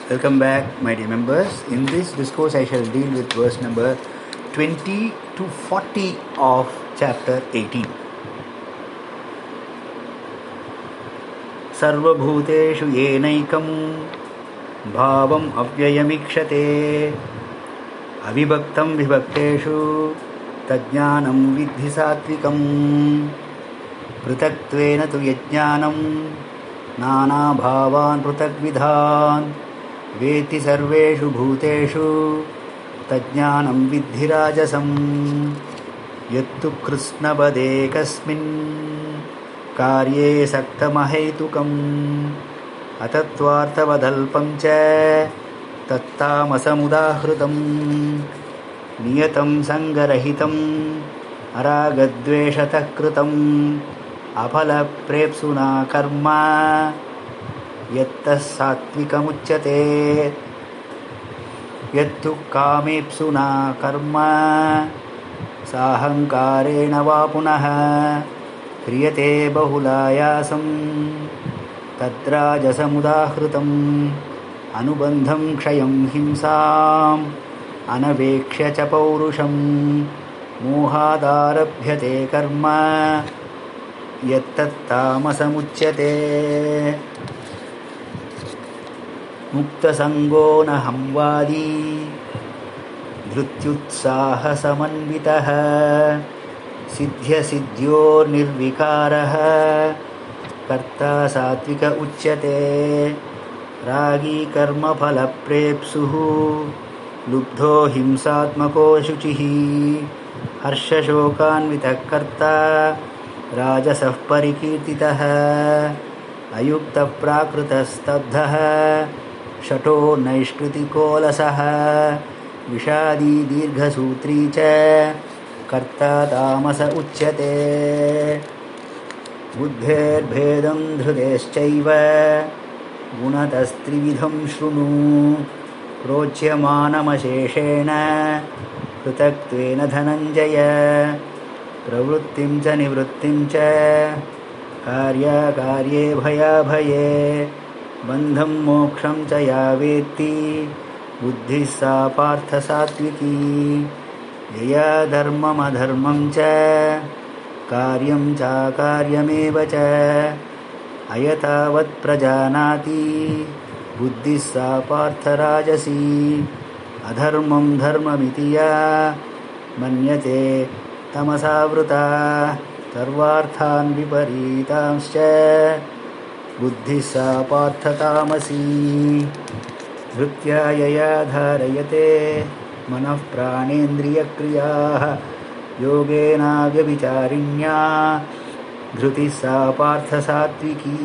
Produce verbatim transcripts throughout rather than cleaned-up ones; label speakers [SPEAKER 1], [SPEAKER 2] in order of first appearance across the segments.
[SPEAKER 1] Welcome back, my dear members. In this discourse, I shall deal with verse number twenty to forty of chapter eighteen. Sarvabhuteshu yenaikam bhavam avyayamikshate avibhaktam vibhakteshu tajnanam vidhi satvikam prutatvena tu yajnanam nana bhavan prutakvidhan वेति सर्वेषु भूतेषु तज्ज्ञानं विद्धि राजसं यत्तु कृत्स्नपदेकस्मिन् कार्ये सक्तमहैतुकम् अतत्त्वार्थवदल्पं च तत्तामसमुदाहृतम् नियतं सङ्गरहितम् अरागद्वेषतः कृतम् अफलप्रेप्सुना कर्म यत्तः सात्विकमुच्यते यत्तु कामेप्सुना कर्म साहंकारेण वा पुनः क्रियते बहुलायासं तद्राजसमुदाहृतम् अनुबन्धं क्षयं हिंसाम् अनवेक्ष्य च पौरुषं मोहादारभ्यते कर्म यत्तत्तामसमुच्यते मुक्तसंगो न संवादी धृत्युत्साहसमन्वितः सिद्ध्यसिद्ध्योर्निर्विकारः कर्ता सात्विक उच्यते रागी कर्मफलप्रेप्सुः लुब्धो हिंसात्मको शुचिः हर्षशोकान्वितः कर्ता राजसः परिकीर्तितः अयुक्तप्राकृतस्तब्धः शठो नैष्कृतिकोलसः विषादी दीर्घसूत्री च कर्ता तामस उच्यते बुद्धेर्भेदं धृतेश्चैव गुणतस्त्रिविधं शृणु प्रोच्यमानमशेषेण पृथक्त्वेन धनञ्जय प्रवृत्तिं च निवृत्तिं च कार्याकार्ये भयाभये बन्धं मोक्षं च या वेत्ति बुद्धिः सा पार्थ सात्विकी यया धर्ममधर्मं च कार्यं चाकार्यमेव च अयतावत् प्रजानाति बुद्धिः सा पार्थ राजसी अधर्मं धर्ममिति या मन्यते तमसावृता सर्वार्थान् विपरीतांश्च बुद्धिः सा पार्थ तामसी धृत्या यया धारयते मनः प्राणेन्द्रियक्रियाः योगेनाव्यभिचारिण्या धृतिः सा पार्थ सात्विकी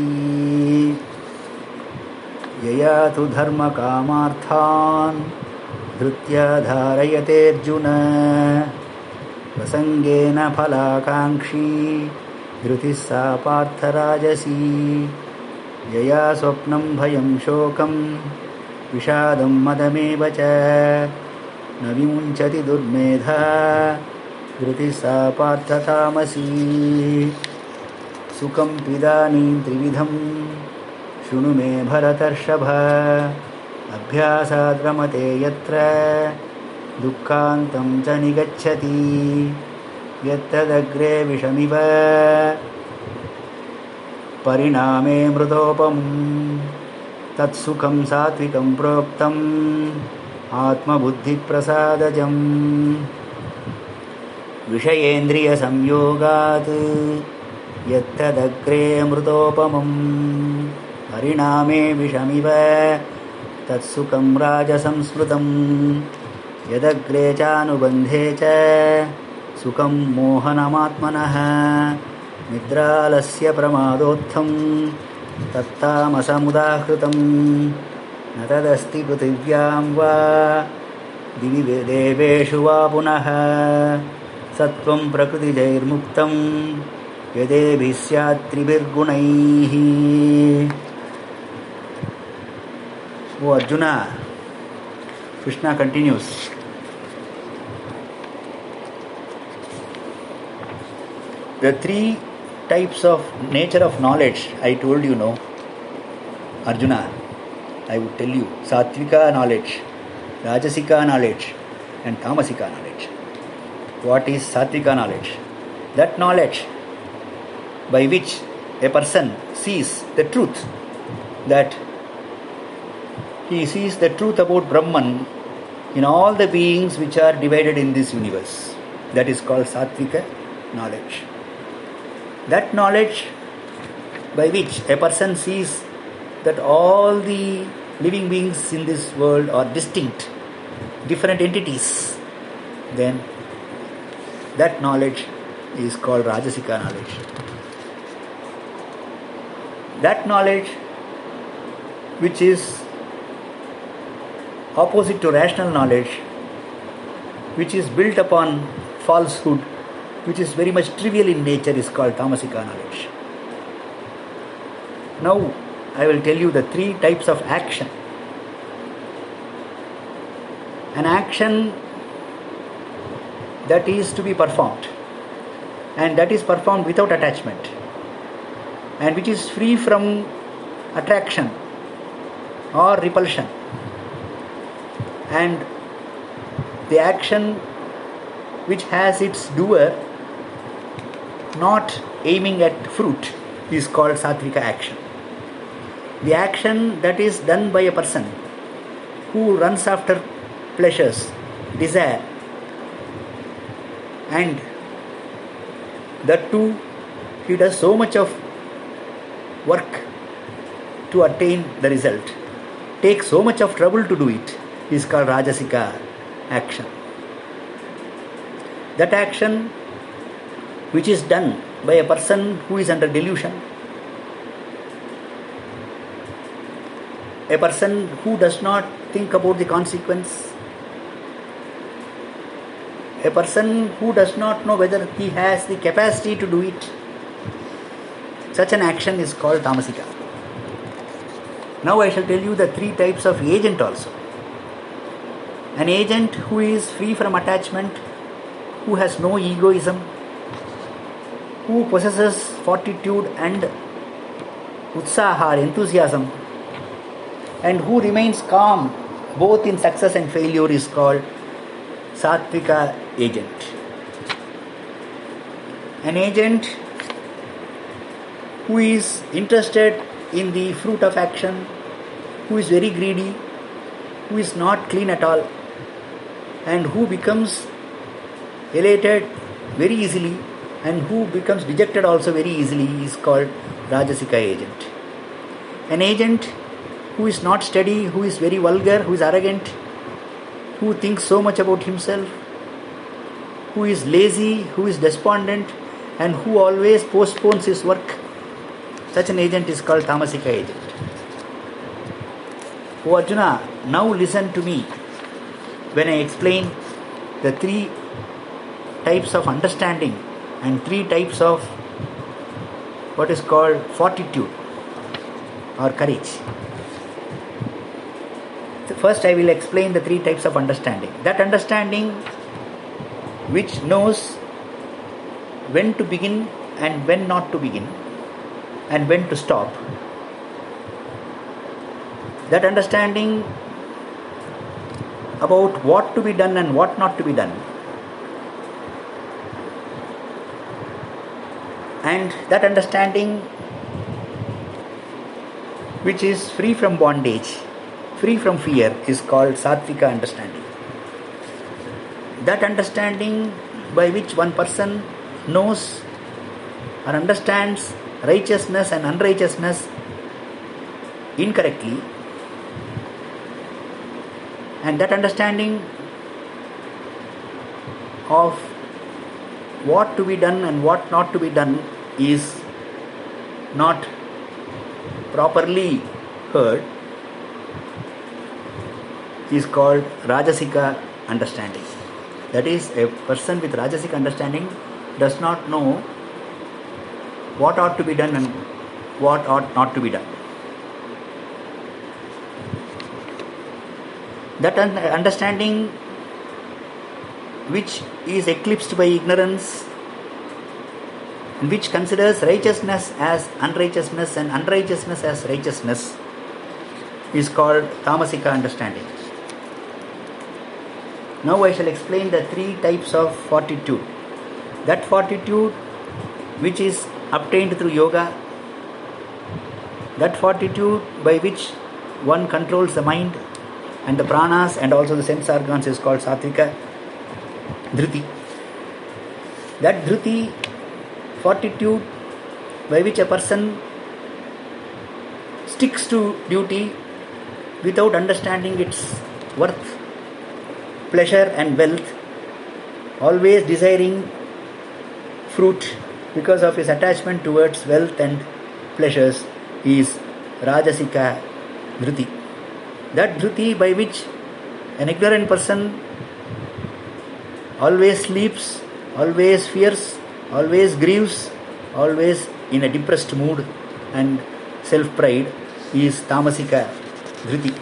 [SPEAKER 1] यया तु धर्मकामार्थान् धृत्या धारयते अर्जुन प्रसंगेन फलाकांक्षी धृतिः सा पार्थ राजसी यया स्वप्नं भयं शोकं विषादं मदमेव च न विमुञ्चति दुर्मेधा धृतिः सा पार्थ तामसी सुखं त्विदानीं त्रिविधं शृणु मे भरतर्षभ अभ्यासाद् रमते यत्र दुःखान्तं च निगच्छति यत्तदग्रे विषमिव परिणामे मृतोपमम् तत्सुखं सात्विकं प्रोक्तम् आत्मबुद्धिप्रसादजम् विषयेन्द्रियसंयोगात् यत्तदग्रे मृतोपमम् परिणामे विषमिव तत्सुखं राजसंस्मृतम् यदग्रे चानुबन्धे च सुखं मोहनमात्मनः निद्रालस्य प्रमादोत्थं तत्तामसमुदाहृतं न तदस्ति पृथिव्यां वा दिवि देवेषु वा पुनः सत्त्वं प्रकृतिजैर्मुक्तं यदेभिः स्यात् त्रिभिर्गुणैः. O Arjuna, Krishna continues. The three types of nature of knowledge I told you, know, Arjuna. I would tell you Satvika knowledge, Rajasika knowledge and Tamasika knowledge. What is Satvika knowledge? That knowledge by which a person sees the truth, that he sees the truth about Brahman in all the beings which are divided in this universe. That is called Satvika knowledge. That knowledge by which a person sees that all the living beings in this world are distinct, different entities, then that knowledge is called Rajasika knowledge. That knowledge which is opposite to rational knowledge, which is built upon falsehood, which is very much trivial in nature, is called Tamasika knowledge. Now I will tell you the three types of action. An action that is to be performed, and that is performed without attachment, and which is free from attraction or repulsion, and the action which has its doer not aiming at fruit is called Satvika action. The action that is done by a person who runs after pleasures, desire, and that too he does so much of work to attain the result, takes so much of trouble to do it, is called Rajasika action. That action which is done by a person who is under delusion, a person who does not think about the consequence, a person who does not know whether he has the capacity to do it, such an action is called Tamasika. Now I shall tell you the three types of agent also. An agent who is free from attachment, who has no egoism, who possesses fortitude and utsaha, enthusiasm, and who remains calm both in success and failure, is called Satvika agent. An agent who is interested in the fruit of action, who is very greedy, who is not clean at all, and who becomes elated very easily and who becomes dejected also very easily, is called Rajasika agent. An agent who is not steady, who is very vulgar, who is arrogant, who thinks so much about himself, who is lazy, who is despondent, and who always postpones his work, such an agent is called Tamasika agent. O Arjuna, now listen to me when I explain the three types of understanding and three types of what is called fortitude or courage. First I will explain the three types of understanding. That understanding which knows when to begin and when not to begin and when to stop. That understanding about what to be done and what not to be done. And that understanding which is free from bondage, free from fear, is called Satvika understanding. That understanding by which one person knows or understands righteousness and unrighteousness incorrectly, and that understanding of what to be done and what not to be done is not properly heard, is called Rajasika understanding. That is, a person with Rajasika understanding does not know what ought to be done and what ought not to be done. That understanding which is eclipsed by ignorance and which considers righteousness as unrighteousness and unrighteousness as righteousness is called Tamasika understanding. Now I shall explain the three types of fortitude. That fortitude which is obtained through yoga, that fortitude by which one controls the mind and the pranas and also the sense organs is called Satvika Dhruti. That Dhruti, fortitude by which a person sticks to duty without understanding its worth, pleasure and wealth, always desiring fruit because of his attachment towards wealth and pleasures, is Rajasika Dhruti. That Dhruti by which an ignorant person always sleeps, always fears, always grieves, always in a depressed mood and self-pride, is Tamasika Dhruti.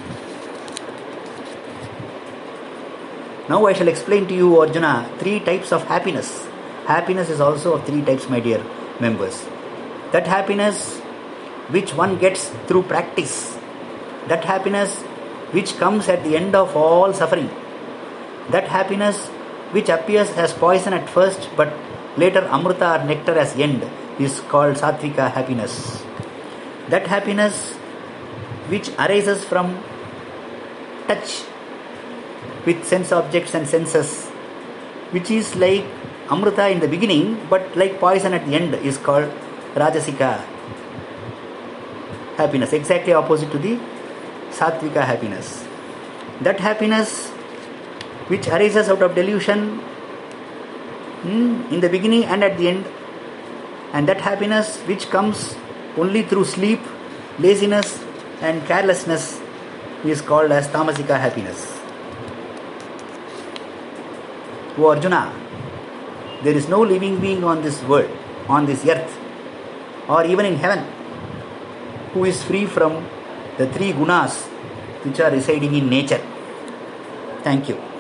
[SPEAKER 1] Now I shall explain to you, Arjuna, three types of happiness. Happiness is also of three types, my dear members. That happiness which one gets through practice, that happiness which comes at the end of all suffering, that happiness which appears as poison at first but later amrita or nectar as end, is called Satvika happiness. That happiness which arises from touch with sense objects and senses, which is like amrita in the beginning but like poison at the end, is called Rajasika happiness, exactly opposite to the Satvika happiness. That happiness which arises out of delusion hmm, in the beginning and at the end, and that happiness which comes only through sleep, laziness and carelessness, is called as Tamasika happiness. O Arjuna, there is no living being on this world, on this earth, or even in heaven, who is free from the three gunas which are residing in nature. Thank you.